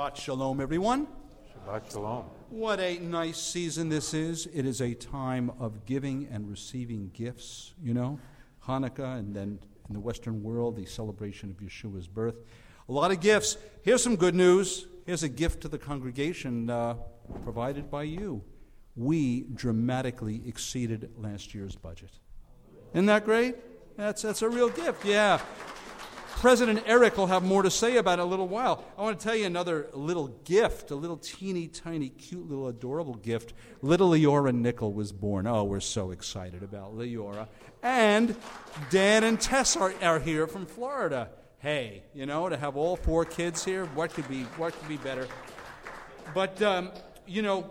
Shabbat Shalom, everyone. Shabbat Shalom. What a nice season this is. It is a time of giving and receiving gifts, you know. Hanukkah, and then in the Western world, the celebration of Yeshua's birth. A lot of gifts. Here's some good news. Here's a gift to the congregation provided by you. We dramatically exceeded last year's budget. Isn't that great? That's a real gift, yeah. President Eric will have more to say about it in a little while. I want to tell you another little gift, a little teeny tiny, cute little adorable gift. Little Leora Nickel was born. Oh, we're so excited about Leora. And Dan and Tess are here from Florida. Hey, you know, to have all four kids here, what could be better? But, you know,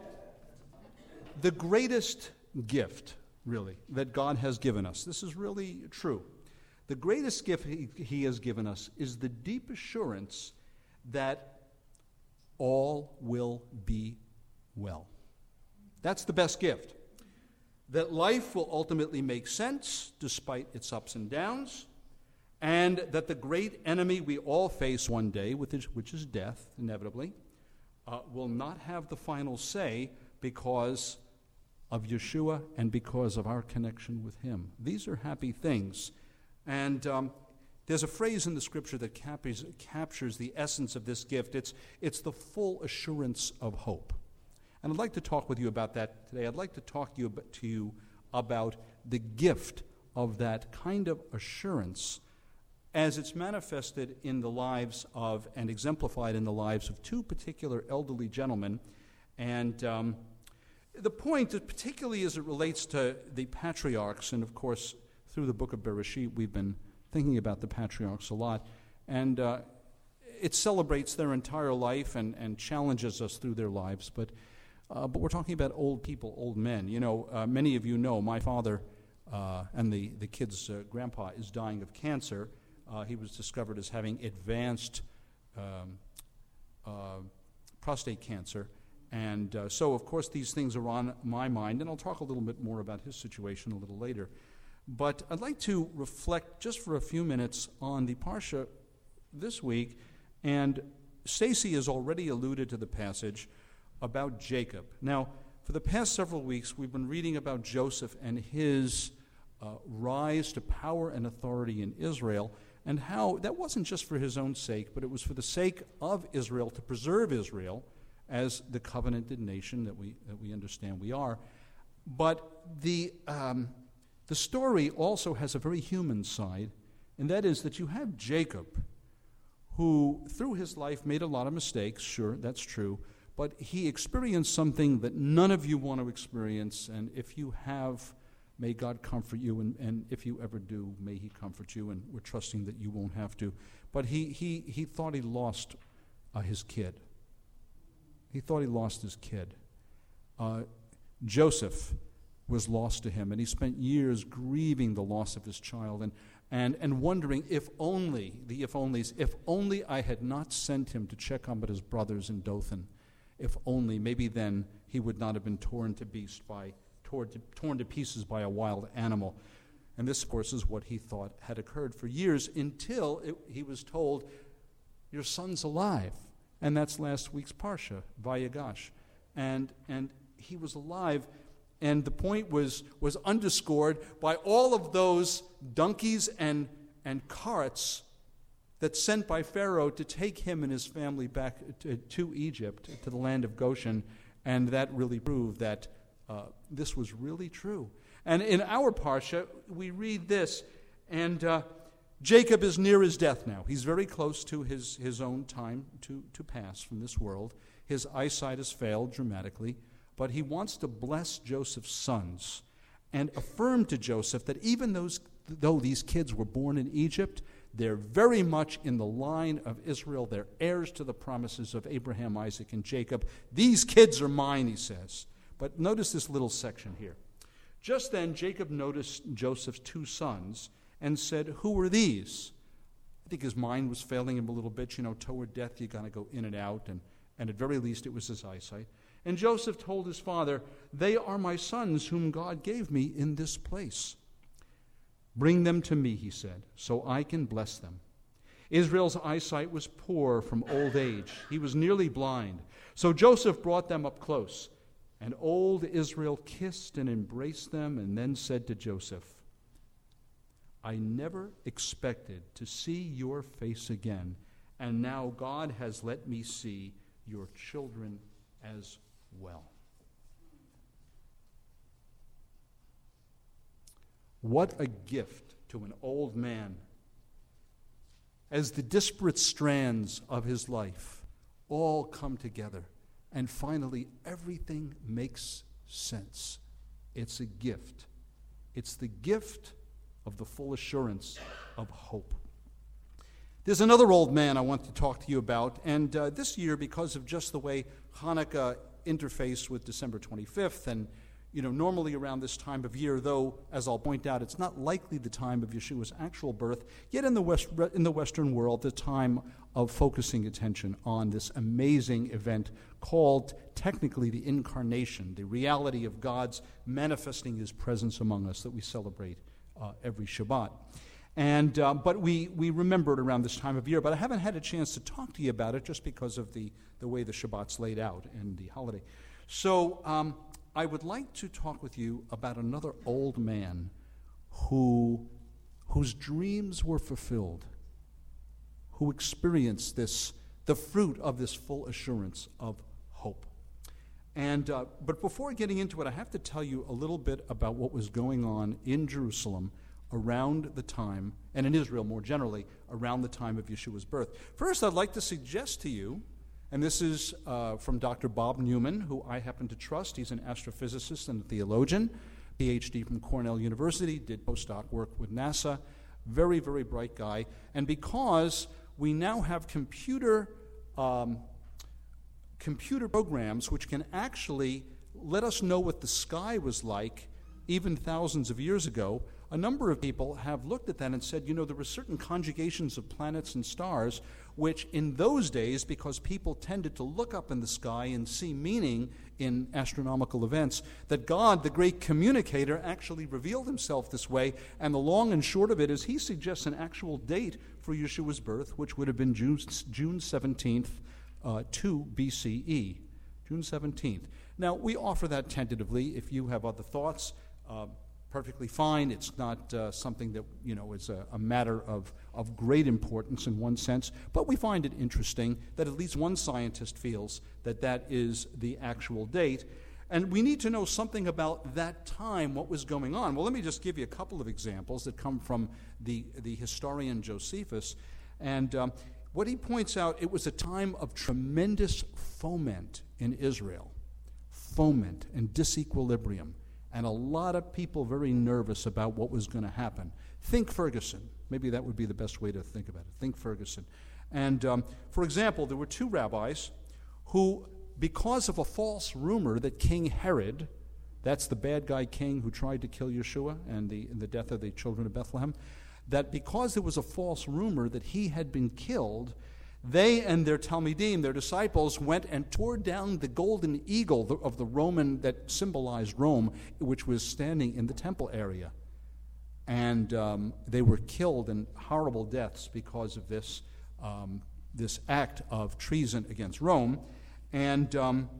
the greatest gift, really, that God has given us, this is really true. The greatest gift he has given us is the deep assurance that all will be well. That's the best gift. That life will ultimately make sense despite its ups and downs, and that the great enemy we all face one day, which is death, inevitably, will not have the final say because of Yeshua and because of our connection with him. These are happy things. And there's a phrase in the Scripture that captures the essence of this gift. It's the full assurance of hope. And I'd like to talk with you about that today. I'd like to talk to you about the gift of that kind of assurance as it's manifested in the lives of and exemplified in the lives of two particular elderly gentlemen. And the point, particularly as it relates to the patriarchs, and of course, through the book of Bereshit, we've been thinking about the patriarchs a lot, and it celebrates their entire life and challenges us through their lives. But we're talking about old people, old men. You know, many of you know my father and the kid's grandpa is dying of cancer. He was discovered as having advanced prostate cancer. And so, of course, these things are on my mind, and I'll talk a little bit more about his situation a little later. But I'd like to reflect just for a few minutes on the Parsha this week, and Stacy has already alluded to the passage about Jacob. Now, for the past several weeks, we've been reading about Joseph and his rise to power and authority in Israel, and how that wasn't just for his own sake, but it was for the sake of Israel, to preserve Israel as the covenanted nation that we understand we are. But the story also has a very human side, and that is that you have Jacob, who through his life made a lot of mistakes. Sure, that's true, but he experienced something that none of you want to experience, and if you have, may God comfort you, and if you ever do, may he comfort you, and we're trusting that you won't have to. But he thought he lost his kid. He thought he lost his kid. Joseph was lost to him, and he spent years grieving the loss of his child and wondering if only I had not sent him to check on his brothers in Dothan, if only, maybe then he would not have been torn to pieces by a wild animal. And this, of course, is what he thought had occurred for years until he was told, your son's alive. And that's last week's Parsha, Vayigash. And he was alive. And the point was underscored by all of those donkeys and carts that sent by Pharaoh to take him and his family back to Egypt, to the land of Goshen. And that really proved that this was really true. And in our Parsha, we read this, and Jacob is near his death now. He's very close to his own time to pass from this world. His eyesight has failed dramatically. But he wants to bless Joseph's sons and affirm to Joseph that even though these kids were born in Egypt, they're very much in the line of Israel. They're heirs to the promises of Abraham, Isaac, and Jacob. These kids are mine, he says. But notice this little section here. Just then Jacob noticed Joseph's two sons and said, who are these? I think his mind was failing him a little bit. You know, toward death you got to go in and out, and at very least it was his eyesight. And Joseph told his father, they are my sons whom God gave me in this place. Bring them to me, he said, so I can bless them. Israel's eyesight was poor from old age. He was nearly blind. So Joseph brought them up close, and old Israel kissed and embraced them and then said to Joseph, I never expected to see your face again, and now God has let me see your children as well. What a gift to an old man as the disparate strands of his life all come together and finally everything makes sense. It's a gift. It's the gift of the full assurance of hope. There's another old man I want to talk to you about, and this year, because of just the way Hanukkah interfaced with December 25th, and normally around this time of year, though, as I'll point out, it's not likely the time of Yeshua's actual birth, yet in the Western world, the time of focusing attention on this amazing event called technically the Incarnation, the reality of God's manifesting His presence among us that we celebrate every Shabbat. And but we remember it around this time of year, but I haven't had a chance to talk to you about it just because of the way the Shabbat's laid out and the holiday. So I would like to talk with you about another old man whose dreams were fulfilled, who experienced the fruit of this full assurance of hope. And but before getting into it, I have to tell you a little bit about what was going on in Jerusalem around the time, and in Israel more generally, around the time of Yeshua's birth. First, I'd like to suggest to you, and this is from Dr. Bob Newman, who I happen to trust. He's an astrophysicist and a theologian, PhD from Cornell University, did postdoc work with NASA. Very, very bright guy. And because we now have computer programs which can actually let us know what the sky was like even thousands of years ago, a number of people have looked at that and said, there were certain conjugations of planets and stars which in those days, because people tended to look up in the sky and see meaning in astronomical events, that God, the great communicator, actually revealed himself this way. And the long and short of it is he suggests an actual date for Yeshua's birth, which would have been June 17th, 2 BCE. June 17th. Now, we offer that tentatively. If you have other thoughts, perfectly fine. It's not something that, is a matter of great importance in one sense, but we find it interesting that at least one scientist feels that is the actual date. And we need to know something about that time, what was going on. Well, let me just give you a couple of examples that come from the historian Josephus. And what he points out, it was a time of tremendous foment in Israel, foment and disequilibrium. And a lot of people very nervous about what was going to happen. Think Ferguson. Maybe that would be the best way to think about it. Think Ferguson. And, for example, there were two rabbis who, because of a false rumor that King Herod, that's the bad guy king who tried to kill Yeshua and the death of the children of Bethlehem, that because there was a false rumor that he had been killed, they and their Talmidim, their disciples, went and tore down the golden eagle of the Roman that symbolized Rome, which was standing in the temple area. And they were killed in horrible deaths because of this act of treason against Rome. And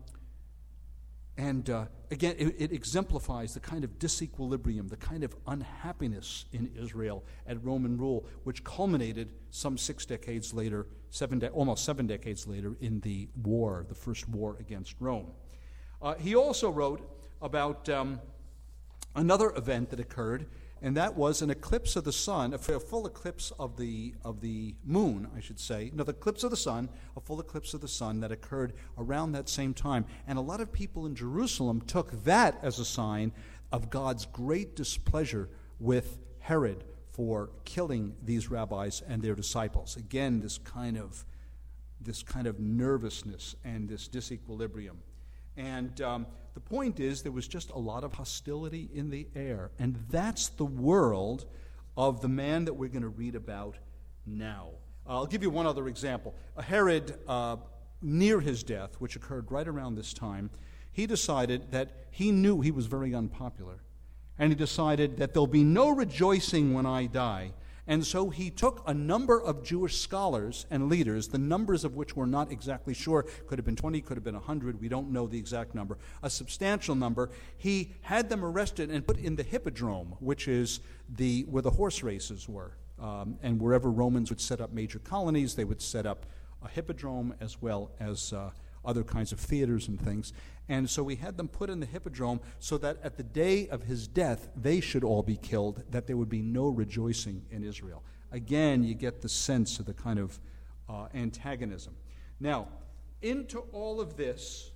again, it exemplifies the kind of disequilibrium, the kind of unhappiness in Israel at Roman rule, which culminated some 6 decades later, almost 7 decades later, in the war, the first war against Rome. He also wrote about another event that occurred, and that was an eclipse of the sun, a full eclipse of the moon, I should say. No, the eclipse of the sun, a full eclipse of the sun that occurred around that same time. And a lot of people in Jerusalem took that as a sign of God's great displeasure with Herod for killing these rabbis and their disciples. Again, this kind of nervousness and this disequilibrium. And the point is, there was just a lot of hostility in the air. And that's the world of the man that we're going to read about now. I'll give you one other example. Herod, near his death, which occurred right around this time, he decided that he knew he was very unpopular. And he decided that there'll be no rejoicing when I die. And so he took a number of Jewish scholars and leaders, the numbers of which we're not exactly sure, could have been 20, could have been 100, we don't know the exact number, a substantial number. He had them arrested and put in the hippodrome, which is where the horse races were. And wherever Romans would set up major colonies, they would set up a hippodrome as well as other kinds of theaters and things. And so we had them put in the hippodrome so that at the day of his death, they should all be killed, that there would be no rejoicing in Israel. Again, you get the sense of the kind of antagonism. Now, into all of this,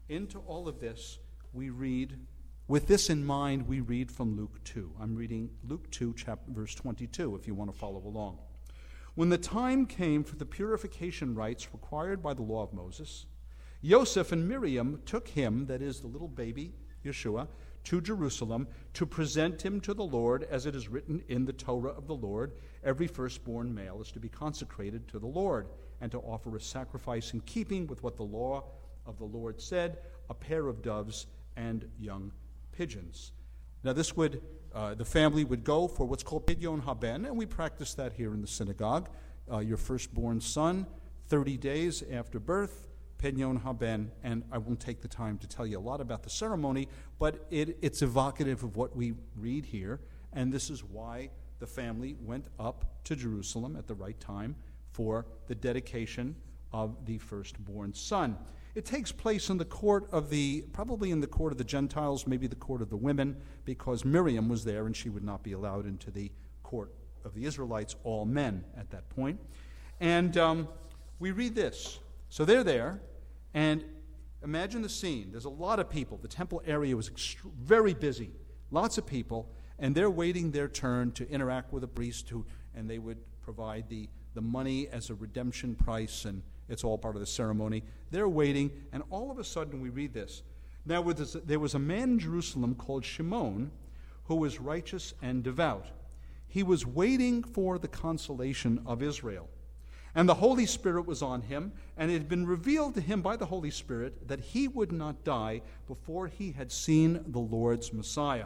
we read, with this in mind, we read from Luke 2. I'm reading Luke 2, verse 22, if you want to follow along. When the time came for the purification rites required by the law of Moses, Joseph and Miriam took him, that is the little baby, Yeshua, to Jerusalem to present him to the Lord, as it is written in the Torah of the Lord. Every firstborn male is to be consecrated to the Lord and to offer a sacrifice in keeping with what the law of the Lord said, a pair of doves and young pigeons. Now this would, the family would go for what's called Pidyon Haben, and we practice that here in the synagogue. Your firstborn son, 30 days after birth, Pidyon Haben, and I won't take the time to tell you a lot about the ceremony, but it's evocative of what we read here, and this is why the family went up to Jerusalem at the right time for the dedication of the firstborn son. It takes place in the court of probably in the court of the Gentiles, maybe the court of the women, because Miriam was there and she would not be allowed into the court of the Israelites, all men at that point. And we read this. So they're there, and imagine the scene. There's a lot of people. The temple area was very busy, lots of people, and they're waiting their turn to interact with a priest, and they would provide the money as a redemption price, and it's all part of the ceremony. They're waiting, and all of a sudden we read this. Now there was a man in Jerusalem called Shimon, who was righteous and devout. He was waiting for the consolation of Israel. And the Holy Spirit was on him, and it had been revealed to him by the Holy Spirit that he would not die before he had seen the Lord's Messiah.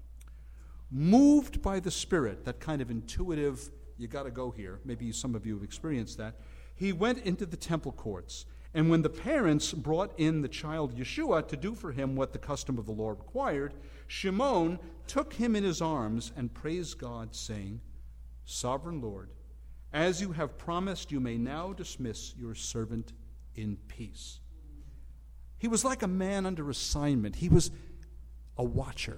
Moved by the Spirit, that kind of intuitive, you got to go here, maybe some of you have experienced that, he went into the temple courts. And when the parents brought in the child Yeshua to do for him what the custom of the law required, Shimon took him in his arms and praised God, saying, "Sovereign Lord, as you have promised, you may now dismiss your servant in peace." He was like a man under assignment. He was a watcher.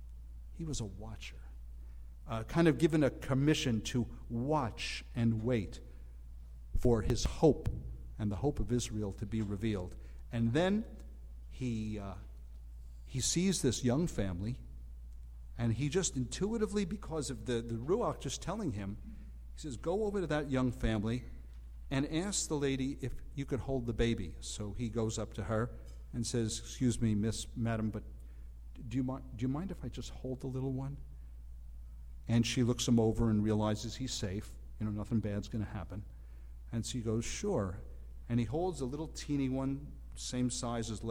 Kind of given a commission to watch and wait for his hope and the hope of Israel to be revealed. And then he sees this young family, and he just intuitively, because of the Ruach just telling him, he says, go over to that young family and ask the lady if you could hold the baby. So he goes up to her and says, "Excuse me, madam, but do you mind if I just hold the little one?" And she looks him over and realizes he's safe. Nothing bad's going to happen. And so he goes, "Sure." And he holds a little teeny one, same size as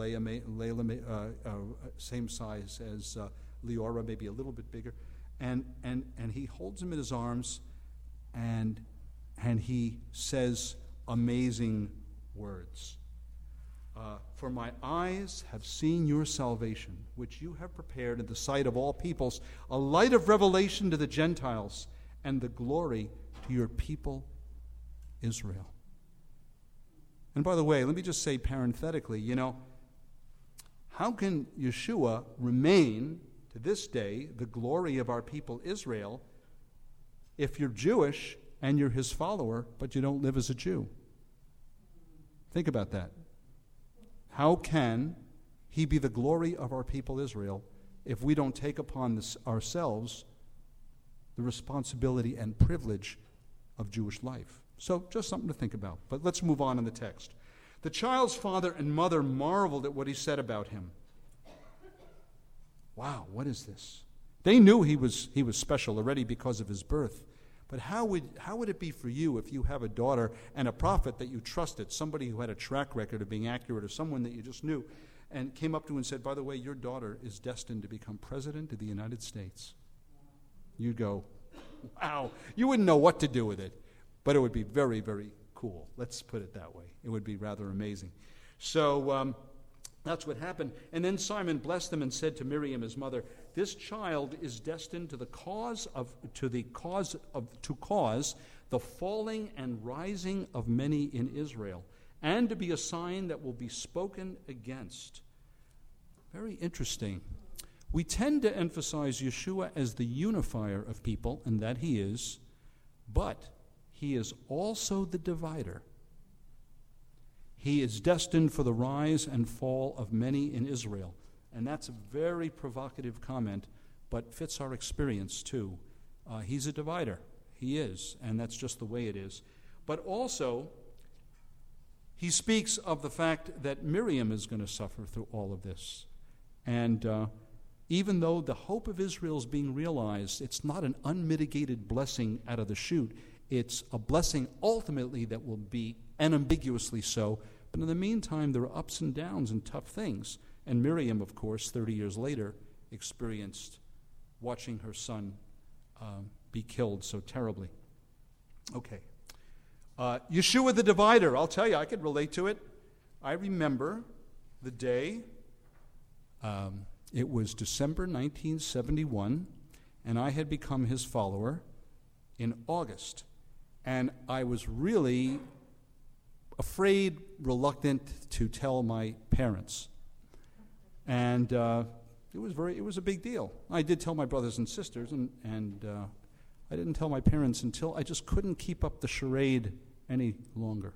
same size as Leora, maybe a little bit bigger. And he holds him in his arms, and he says amazing words. "For my eyes have seen your salvation, which you have prepared in the sight of all peoples, a light of revelation to the Gentiles, and the glory to your people Israel." And by the way, let me just say parenthetically, how can Yeshua remain to this day the glory of our people Israel if you're Jewish and you're his follower, but you don't live as a Jew? Think about that. How can he be the glory of our people Israel if we don't take upon ourselves the responsibility and privilege of Jewish life? So just something to think about. But let's move on in the text. The child's father and mother marveled at what he said about him. Wow, what is this? They knew he was special already because of his birth. But how would it be for you if you have a daughter and a prophet that you trusted, somebody who had a track record of being accurate, or someone that you just knew, and came up to you and said, "By the way, your daughter is destined to become president of the United States"? You'd go, wow, you wouldn't know what to do with it. But it would be very, very cool. Let's put it that way. It would be rather amazing. So that's what happened. And then Simon blessed them and said to Miriam, his mother, "This child is destined to cause the falling and rising of many in Israel, and to be a sign that will be spoken against." Very interesting. We tend to emphasize Yeshua as the unifier of people, and that he is, but he is also the divider. He is destined for the rise and fall of many in Israel. And that's a very provocative comment, but fits our experience too. He's a divider. He is, and that's just the way it is. But also, he speaks of the fact that Miriam is going to suffer through all of this. And even though the hope of Israel is being realized, it's not an unmitigated blessing out of the chute. It's a blessing ultimately that will be unambiguously so. But in the meantime, there are ups and downs and tough things. And Miriam, of course, 30 years later, experienced watching her son be killed so terribly. Okay. Yeshua the divider. I'll tell you, I could relate to it. I remember the day, it was December 1971, and I had become his follower in August. And I was really afraid, reluctant to tell my parents. And it was a big deal. I did tell my brothers and sisters, and I didn't tell my parents until I just couldn't keep up the charade any longer.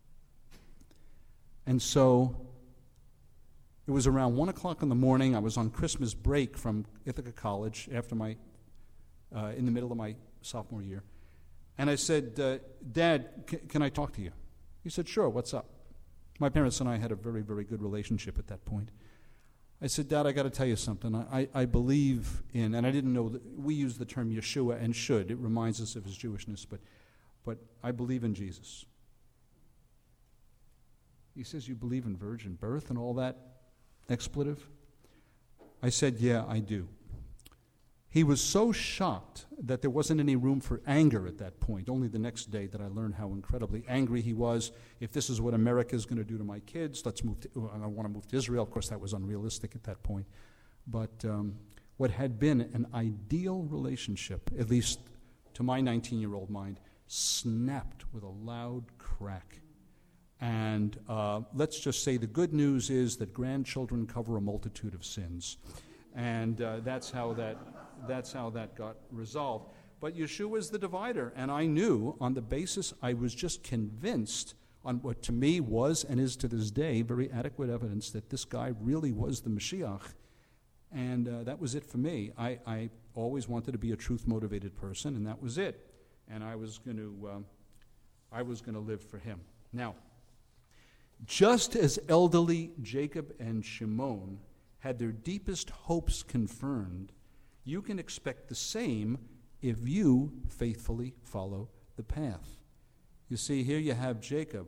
And so it was around 1 o'clock in the morning. I was on Christmas break from Ithaca College after in the middle of my sophomore year. And I said, "Dad, can I talk to you?" He said, "Sure, what's up?" My parents and I had a very, very good relationship at that point. I said, "Dad, I got to tell you something. I believe in," and I didn't know that we use the term Yeshua and should. It reminds us of his Jewishness, but I believe in Jesus. He says, "You believe in virgin birth and all that expletive?" I said, "Yeah, I do." He was so shocked that there wasn't any room for anger at that point. Only the next day that I learned how incredibly angry he was. If this is what America is going to do to my kids, I want to move to Israel. Of course, that was unrealistic at that point. But what had been an ideal relationship, at least to my 19-year-old mind, snapped with a loud crack. And let's just say the good news is that grandchildren cover a multitude of sins. And that's how that got resolved. But Yeshua is the divider, and I knew on the basis, I was just convinced on what to me was and is to this day very adequate evidence that this guy really was the Mashiach, and that was it for me. I always wanted to be a truth-motivated person, and that was it. And I was going to live for him. Now, just as elderly Jacob and Shimon had their deepest hopes confirmed, you can expect the same if you faithfully follow the path. You see, here you have Jacob,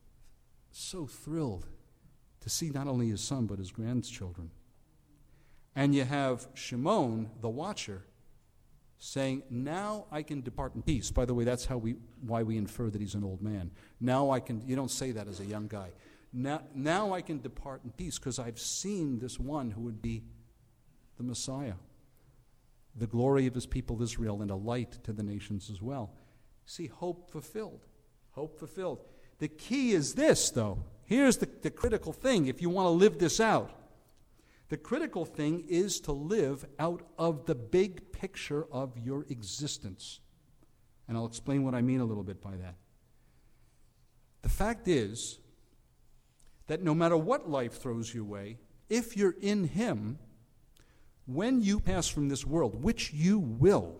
so thrilled to see not only his son but his grandchildren. And you have Shimon, the watcher, saying, "Now I can depart in peace." By the way, that's why we infer that he's an old man. Now I can, you don't say that as a young guy. Now I can depart in peace because I've seen this one who would be the Messiah, the glory of his people Israel, and a light to the nations as well. See, hope fulfilled. Hope fulfilled. The key is this, though. Here's the critical thing if you want to live this out. The critical thing is to live out of the big picture of your existence. And I'll explain what I mean a little bit by that. The fact is that no matter what life throws your way, if you're in him, when you pass from this world, which you will,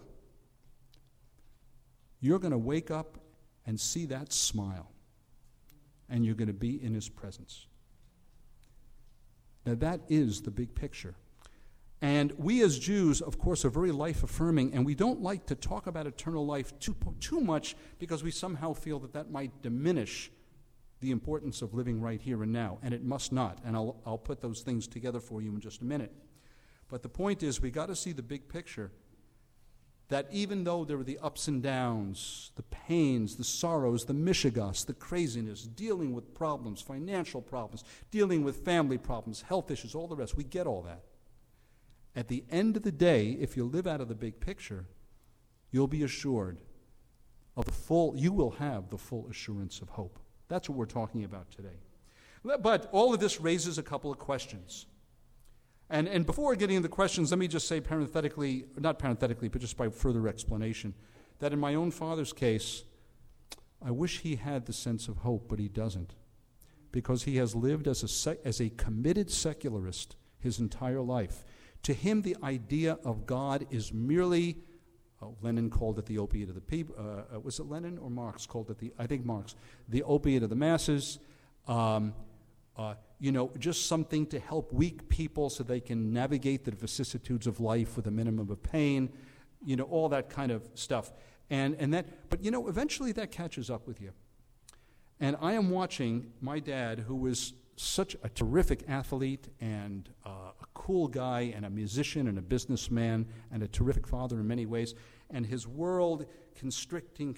you're going to wake up and see that smile, and you're going to be in his presence. Now that is the big picture. And we as Jews, of course, are very life-affirming, and we don't like to talk about eternal life too much because we somehow feel that might diminish the importance of living right here and now, and it must not. And I'll put those things together for you in just a minute. But the point is, we got to see the big picture. that even though there were the ups and downs, the pains, the sorrows, the mishigas, the craziness, dealing with problems, financial problems, dealing with family problems, health issues, all the rest, we get all that. At the end of the day, if you live out of the big picture, you'll be assured of you will have the full assurance of hope. That's what we're talking about today. But all of this raises a couple of questions. And before getting into the questions, let me just say not parenthetically, but just by further explanation, that in my own father's case, I wish he had the sense of hope, but he doesn't. Because he has lived as a committed secularist his entire life. To him, the idea of God is merely, Lenin called it the opiate of the people. Was it Lenin or Marx called it I think Marx, the opiate of the masses. Just something to help weak people so they can navigate the vicissitudes of life with a minimum of pain, all that kind of stuff. But eventually that catches up with you. And I am watching my dad, who was such a terrific athlete and a cool guy and a musician and a businessman and a terrific father in many ways, and his world constricting.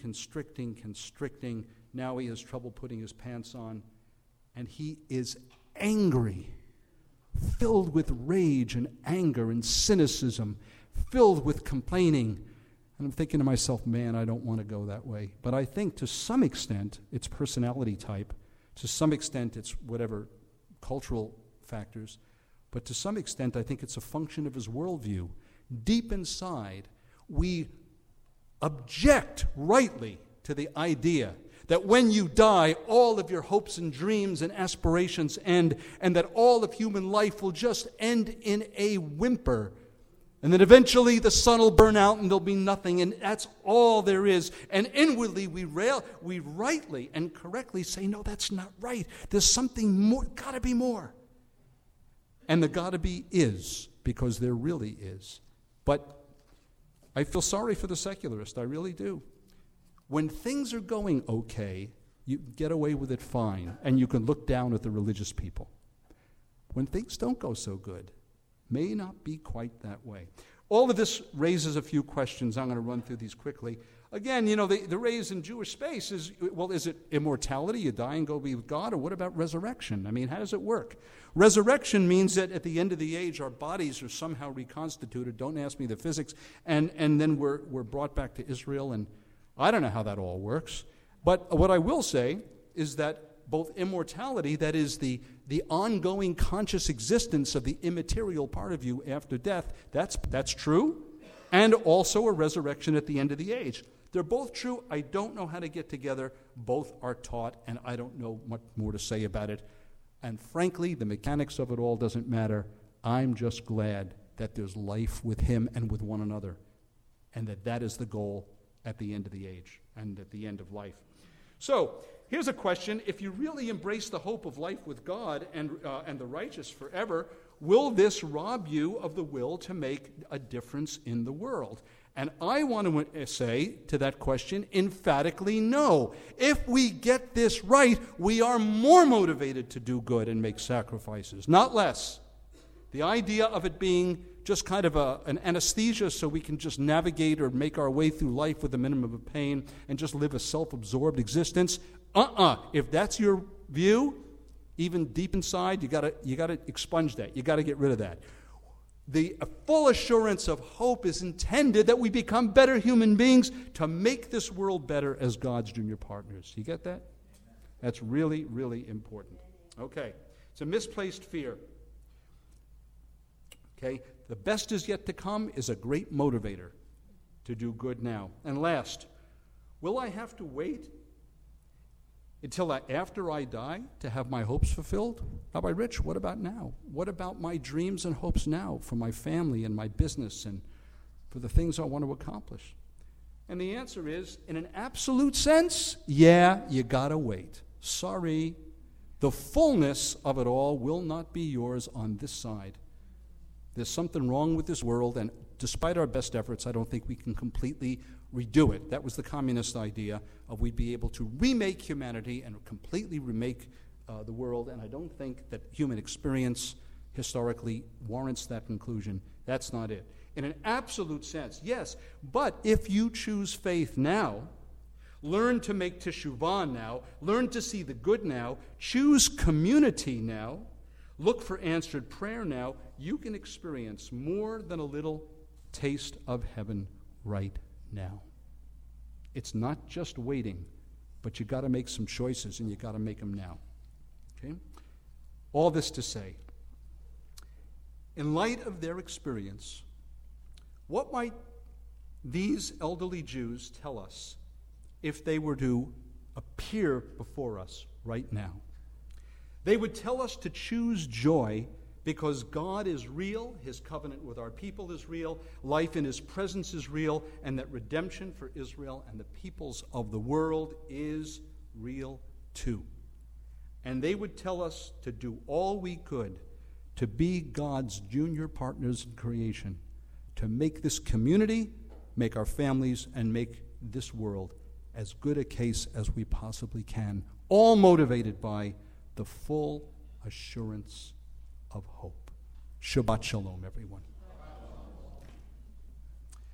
Now he has trouble putting his pants on, and he is angry, filled with rage and anger and cynicism, filled with complaining. And I'm thinking to myself, man, I don't want to go that way. But I think to some extent it's personality type. To some extent it's whatever cultural factors. But to some extent I think it's a function of his worldview. Deep inside, we object rightly to the idea that when you die, all of your hopes and dreams and aspirations end, and that all of human life will just end in a whimper, and that eventually the sun will burn out and there'll be nothing, and that's all there is. And inwardly we rightly and correctly say, no, that's not right. There's something more, gotta be more. And the gotta be is, because there really is. But I feel sorry for the secularist, I really do. When things are going okay, you get away with it fine, and you can look down at the religious people. When things don't go so good, may not be quite that way. All of this raises a few questions. I'm going to run through these quickly. Again, the raise in Jewish space is, well, is it immortality? You die and go be with God? Or what about resurrection? I mean, how does it work? Resurrection means that at the end of the age, our bodies are somehow reconstituted. Don't ask me the physics. And then we're brought back to Israel, and I don't know how that all works. But what I will say is that both immortality, that is the ongoing conscious existence of the immaterial part of you after death, that's true, and also a resurrection at the end of the age. They're both true. I don't know how to get together. Both are taught, and I don't know much more to say about it. And frankly, the mechanics of it all doesn't matter. I'm just glad that there's life with him and with one another, and that is the goal at the end of the age and at the end of life. So, here's a question. If you really embrace the hope of life with God and the righteous forever, will this rob you of the will to make a difference in the world? And I want to say to that question emphatically no. If we get this right, we are more motivated to do good and make sacrifices, not less. The idea of it being just kind of an anesthesia so we can just navigate or make our way through life with a minimum of pain and just live a self-absorbed existence, if that's your view, even deep inside, you gotta expunge that. You gotta get rid of that. The full assurance of hope is intended that we become better human beings to make this world better as God's junior partners. You get that? That's really, really important. Okay, it's a misplaced fear. Okay, the best is yet to come is a great motivator to do good now. And last, will I have to wait until after I die to have my hopes fulfilled? Rabbi Rich, what about now? What about my dreams and hopes now for my family and my business and for the things I want to accomplish? And the answer is, in an absolute sense, yeah, you gotta wait. Sorry, the fullness of it all will not be yours on this side. There's something wrong with this world, and despite our best efforts, I don't think we can completely redo it. That was the communist idea of we'd be able to remake humanity and completely remake the world, and I don't think that human experience, historically warrants that conclusion. That's not it. In an absolute sense, yes, but if you choose faith now, learn to make teshuvah now, learn to see the good now, choose community now, look for answered prayer now, you can experience more than a little taste of heaven right now. It's not just waiting, but you got to make some choices, and you got to make them now. Okay? All this to say, in light of their experience, what might these elderly Jews tell us if they were to appear before us right now? They would tell us to choose joy because God is real, his covenant with our people is real, life in his presence is real, and that redemption for Israel and the peoples of the world is real too. And they would tell us to do all we could to be God's junior partners in creation, to make this community, make our families, and make this world as good a case as we possibly can, all motivated by the full assurance of hope. Shabbat shalom, everyone.